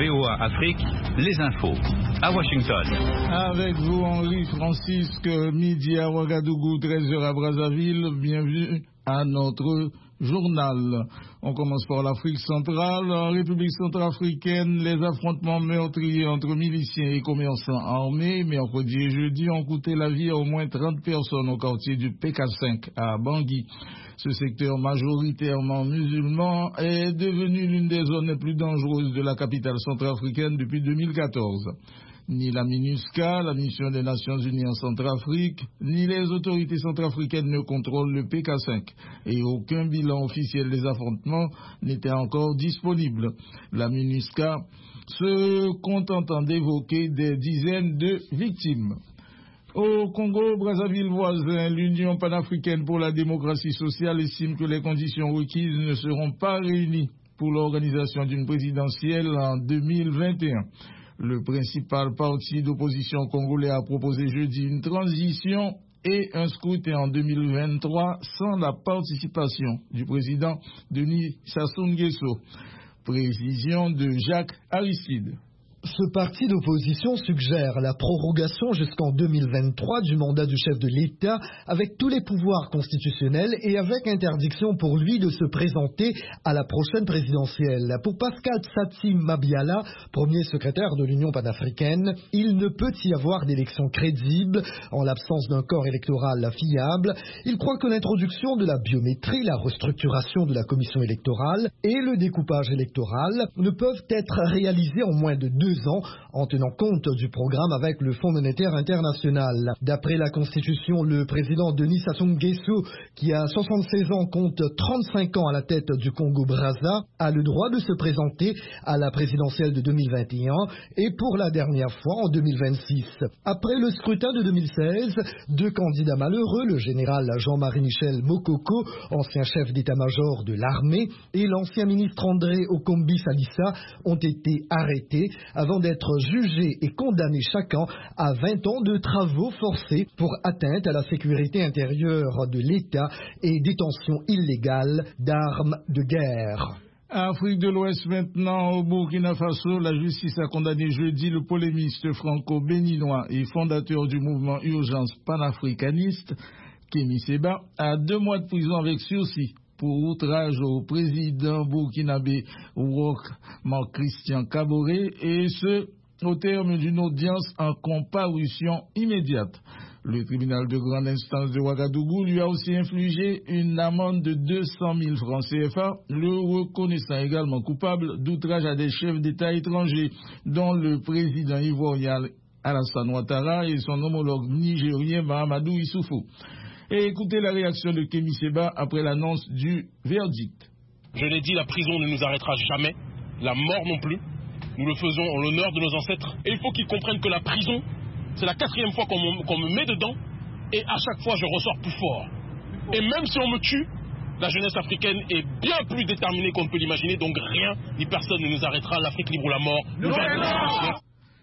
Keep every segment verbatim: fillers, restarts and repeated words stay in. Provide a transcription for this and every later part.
V O A Afrique, les infos. À Washington. Avec vous, Henri Francisque, midi à Ouagadougou, treize heures à Brazzaville. Bienvenue à notre journal. On commence par l'Afrique centrale. En République centrafricaine, les affrontements meurtriers entre miliciens et commerçants armés, mercredi et jeudi, ont coûté la vie à au moins trente personnes au quartier du P K cinq à Bangui. Ce secteur majoritairement musulman est devenu l'une des zones les plus dangereuses de la capitale centrafricaine depuis deux mille quatorze. Ni la MINUSCA, la mission des Nations Unies en Centrafrique, ni les autorités centrafricaines ne contrôlent le P K cinq et aucun bilan officiel des affrontements n'était encore disponible. La MINUSCA se contentant d'évoquer des dizaines de victimes. Au Congo, Brazzaville voisin, l'Union panafricaine pour la démocratie sociale estime que les conditions requises ne seront pas réunies pour l'organisation d'une présidentielle en deux mille vingt et un. Le principal parti d'opposition congolais a proposé jeudi une transition et un scrutin en deux mille vingt-trois sans la participation du président Denis Sassou Nguesso. Précision de Jacques Aristide. Ce parti d'opposition suggère la prorogation jusqu'en deux mille vingt-trois du mandat du chef de l'État avec tous les pouvoirs constitutionnels et avec interdiction pour lui de se présenter à la prochaine présidentielle. Pour Pascal Tsatsi Mabiala, premier secrétaire de l'Union panafricaine, il ne peut y avoir d'élection crédible en l'absence d'un corps électoral fiable. Il croit que l'introduction de la biométrie, la restructuration de la commission électorale et le découpage électoral ne peuvent être réalisés en moins de deux ans en tenant compte du programme avec le Fonds monétaire international. D'après la Constitution, le président Denis Sassou Nguesso, qui a soixante-seize ans, compte trente-cinq ans à la tête du Congo-Brazza, a le droit de se présenter à la présidentielle de deux mille vingt et un et pour la dernière fois en deux mille vingt-six. Après le scrutin de deux mille seize, deux candidats malheureux, le général Jean-Marie Michel Mokoko, ancien chef d'état-major de l'armée, et l'ancien ministre André Okombi Salissa, ont été arrêtés avant d'être jugés et condamnés chacun à vingt ans de travaux forcés pour atteinte à la sécurité intérieure de l'État et détention illégale d'armes de guerre. Afrique de l'Ouest maintenant, au Burkina Faso, la justice a condamné jeudi le polémiste franco-béninois et fondateur du mouvement Urgence panafricaniste, Kémy Séba, à deux mois de prison avec sursis pour outrage au président burkinabé Roch Marc Christian Kaboré, et ce, au terme d'une audience en comparution immédiate. Le tribunal de grande instance de Ouagadougou lui a aussi infligé une amende de deux cent mille francs C F A, le reconnaissant également coupable d'outrage à des chefs d'État étrangers, dont le président ivoirien Alassane Ouattara et son homologue nigérien Mahamadou Issoufou. Et écoutez la réaction de Kémy Séba après l'annonce du verdict. Je l'ai dit, la prison ne nous arrêtera jamais, la mort non plus. Nous le faisons en l'honneur de nos ancêtres. Et il faut qu'ils comprennent que la prison, c'est la quatrième fois qu'on me, qu'on me met dedans, et à chaque fois je ressors plus fort. Et même si on me tue, la jeunesse africaine est bien plus déterminée qu'on ne peut l'imaginer, donc rien ni personne ne nous arrêtera. L'Afrique libre ou la mort nous arrêtera.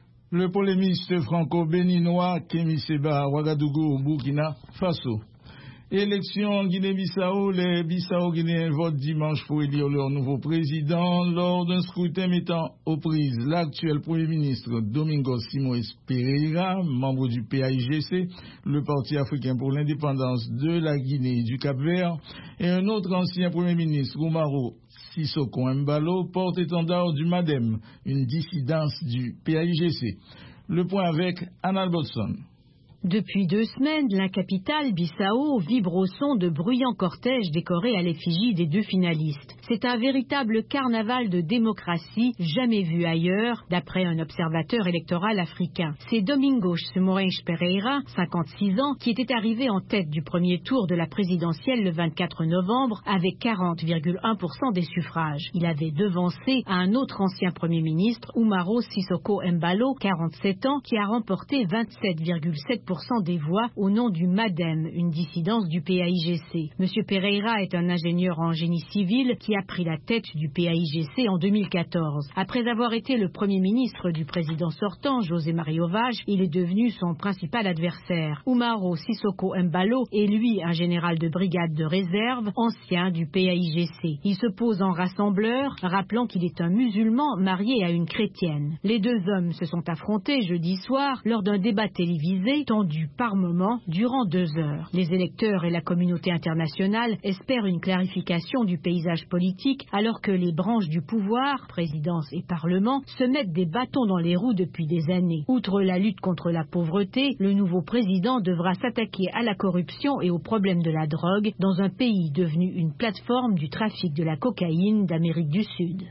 Le polémiste franco-béninois Kémy Séba à Ouagadougou au Burkina Faso. Élection en Guinée-Bissau, les Bissau-Guinéens votent dimanche pour élire leur nouveau président lors d'un scrutin mettant aux prises l'actuel Premier ministre Domingos Simoes Pereira, membre du P A I G C, le Parti africain pour l'indépendance de la Guinée et du Cap-Vert, et un autre ancien Premier ministre, Umaro Sissoko Embalo, porte-étendard du MADEM, une dissidence du P A I G C. Le point avec Anna Albertson. Depuis deux semaines, la capitale, Bissau, vibre au son de bruyants cortèges décorés à l'effigie des deux finalistes. C'est un véritable carnaval de démocratie jamais vu ailleurs, d'après un observateur électoral africain. C'est Domingos Simoes Pereira, cinquante-six ans, qui était arrivé en tête du premier tour de la présidentielle le vingt-quatre novembre avec quarante virgule un pour cent des suffrages. Il avait devancé un autre ancien premier ministre, Umaro Sissoko Embalo, quarante-sept ans, qui a remporté vingt-sept virgule sept pour cent des voix au nom du MADEM, une dissidence du P A I G C. Monsieur Pereira est un ingénieur en génie civil qui a pris la tête du P A I G C en deux mille quatorze. Après avoir été le premier ministre du président sortant, José Mario Vaz, il est devenu son principal adversaire. Umaro Sissoko Embalo est lui un général de brigade de réserve, ancien du P A I G C. Il se pose en rassembleur, rappelant qu'il est un musulman marié à une chrétienne. Les deux hommes se sont affrontés jeudi soir lors d'un débat télévisé tendu par moments durant deux heures. Les électeurs et la communauté internationale espèrent une clarification du paysage politique alors que les branches du pouvoir, présidence et parlement, se mettent des bâtons dans les roues depuis des années. Outre la lutte contre la pauvreté, le nouveau président devra s'attaquer à la corruption et aux problèmes de la drogue dans un pays devenu une plateforme du trafic de la cocaïne d'Amérique du Sud.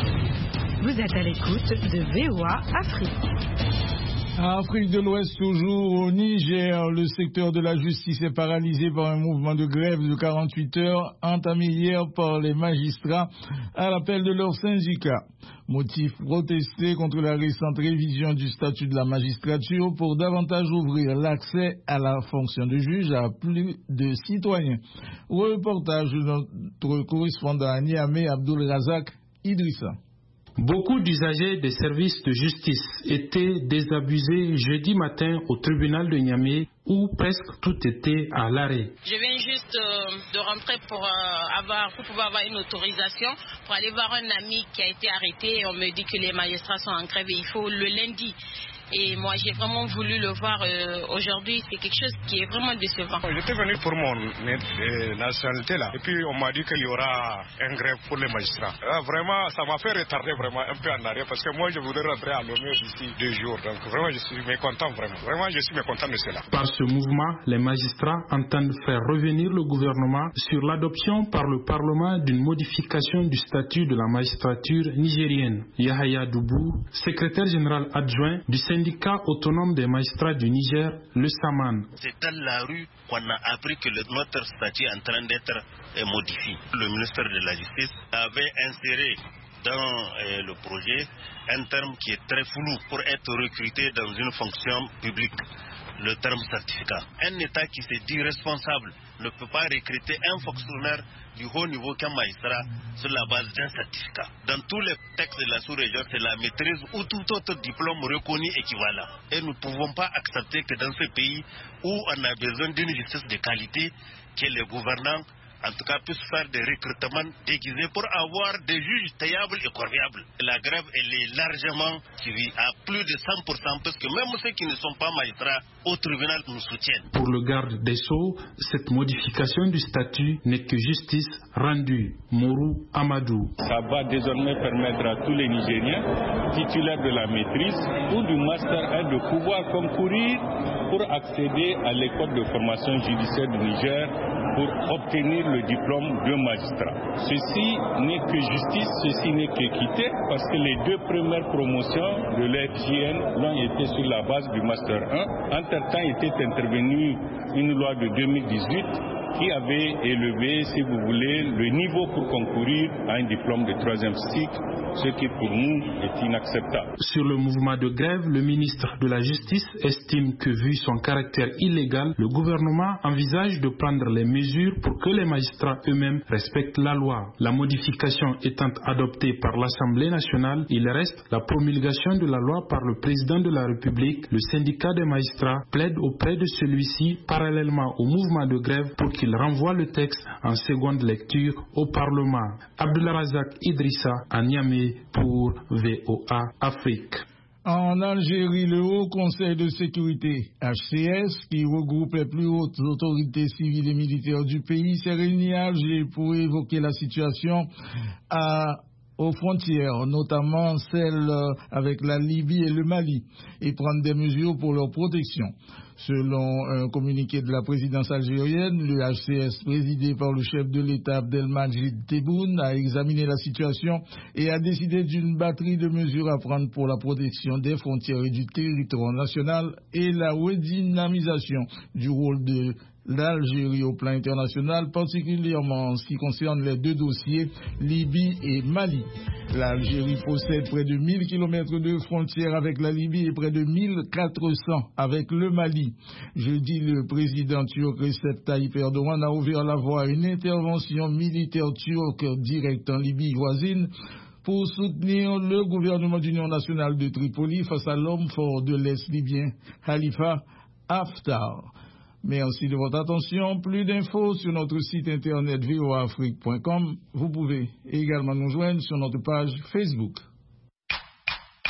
Vous êtes à l'écoute de V O A Afrique. Afrique de l'Ouest, toujours au Niger, le secteur de la justice est paralysé par un mouvement de grève de quarante-huit heures entamé hier par les magistrats à l'appel de leur syndicat. Motif: protester contre la récente révision du statut de la magistrature pour davantage ouvrir l'accès à la fonction de juge à plus de citoyens. Reportage de notre correspondant à Niamey, Abdul Razak Idrissa. Beaucoup d'usagers des services de justice étaient désabusés jeudi matin au tribunal de Niamey où presque tout était à l'arrêt. Je viens juste euh, de rentrer pour, euh, avoir, pour pouvoir avoir une autorisation pour aller voir un ami qui a été arrêté et on me dit que les magistrats sont en grève et il faut le lundi. Et moi, j'ai vraiment voulu le voir euh, aujourd'hui. C'est quelque chose qui est vraiment décevant. J'étais venu pour mon euh, nationalité là. Et puis, on m'a dit qu'il y aura un grève pour les magistrats. Là, vraiment, ça m'a fait retarder vraiment un peu en arrière parce que moi, je voudrais rentrer à Lomé d'ici deux jours. Donc, vraiment, je suis mécontent, vraiment. Vraiment, je suis mécontent de cela. Par ce mouvement, les magistrats entendent faire revenir le gouvernement sur l'adoption par le Parlement d'une modification du statut de la magistrature nigérienne. Yahaya Doubou, secrétaire général adjoint du syndicat syndicat autonome des magistrats du Niger, le SAMAN. C'est dans la rue qu'on a appris que le, notre statut est en train d'être modifié. Le ministère de la Justice avait inséré dans euh, le projet un terme qui est très flou pour être recruté dans une fonction publique, le terme certificat. Un État qui se dit responsable ne peut pas recruter un fonctionnaire du haut niveau qu'un magistrat sur la base d'un certificat. Dans tous les textes de la sous-région, c'est la maîtrise ou tout autre diplôme reconnu équivalent. Et nous ne pouvons pas accepter que dans ce pays où on a besoin d'une justice de qualité, que les gouvernants en tout cas puissent faire des recrutements déguisés pour avoir des juges payables et corvéables. La grève, elle est largement suivie à plus de cent pour cent parce que même ceux qui ne sont pas magistrats au tribunal nous soutiennent. Pour le garde des Sceaux, cette modification du statut n'est que justice rendue. Mourou Amadou. Ça va désormais permettre à tous les Nigériens titulaires de la maîtrise ou du master un de pouvoir concourir pour accéder à l'école de formation judiciaire du Niger pour obtenir le diplôme de magistrat. Ceci n'est que justice, ceci n'est qu'équité, parce que les deux premières promotions de l'F J N l'ont été sur la base du Master un. Entre-temps était intervenue une loi de deux mille dix-huit qui avait élevé, si vous voulez, le niveau pour concourir à un diplôme de troisième cycle, ce qui pour nous est inacceptable. Sur le mouvement de grève, le ministre de la Justice estime que vu son caractère illégal, le gouvernement envisage de prendre les mesures pour que les magistrats eux-mêmes respectent la loi. La modification étant adoptée par l'Assemblée nationale, il reste la promulgation de la loi par le président de la République. Le syndicat des magistrats plaide auprès de celui-ci parallèlement au mouvement de grève pour qu'il renvoie le texte en seconde lecture au Parlement. Abdulrazak Idrissa à Niamey pour V O A Afrique. En Algérie, le Haut Conseil de sécurité, H C S, qui regroupe les plus hautes autorités civiles et militaires du pays, s'est réuni à Alger pour évoquer la situation à aux frontières, notamment celles avec la Libye et le Mali, et prendre des mesures pour leur protection. Selon un communiqué de la présidence algérienne, le H C S, présidé par le chef de l'État Abdelmadjid Tebboune, a examiné la situation et a décidé d'une batterie de mesures à prendre pour la protection des frontières et du territoire national et la redynamisation du rôle de l'Algérie au plan international, particulièrement en ce qui concerne les deux dossiers Libye et Mali. L'Algérie possède près de mille kilomètres de frontières avec la Libye et près de mille quatre cents avec le Mali. Jeudi, le président turc Recep Tayyip Erdogan a ouvert la voie à une intervention militaire turque directe en Libye voisine pour soutenir le gouvernement d'union nationale de Tripoli face à l'homme fort de l'Est libyen, Khalifa Haftar. Merci de votre attention. Plus d'infos sur notre site internet v o a afrique point com. Vous pouvez également nous joindre sur notre page Facebook.